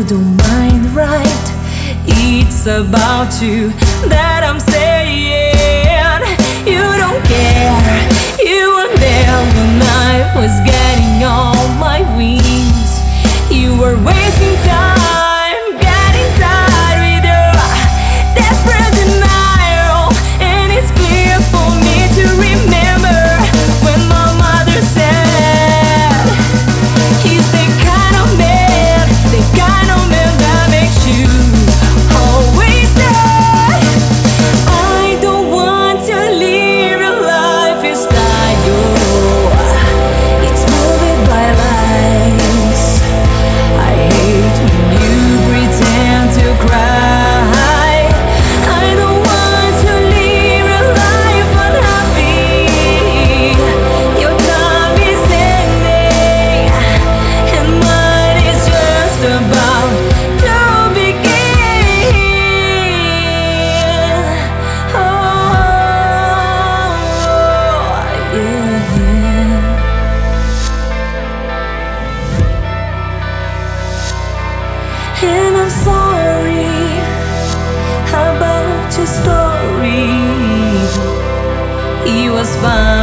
you don't mind, right? It's about you that I'm saying. You don't care, you were there when I was getting on my wings. You were wasting time, getting tired with your desperate denial. And it's clear for me to remember when my mother said, he's the kind of man, the kind of man that makes you always sad. I don't want to live a life inside you. It's moved by lies. I hate when you pretend to cry. I don't want to live a life unhappy. Your time is ending, and mine is just about to begin. Oh, yeah, yeah. And I'm sorry about your story. It was fine.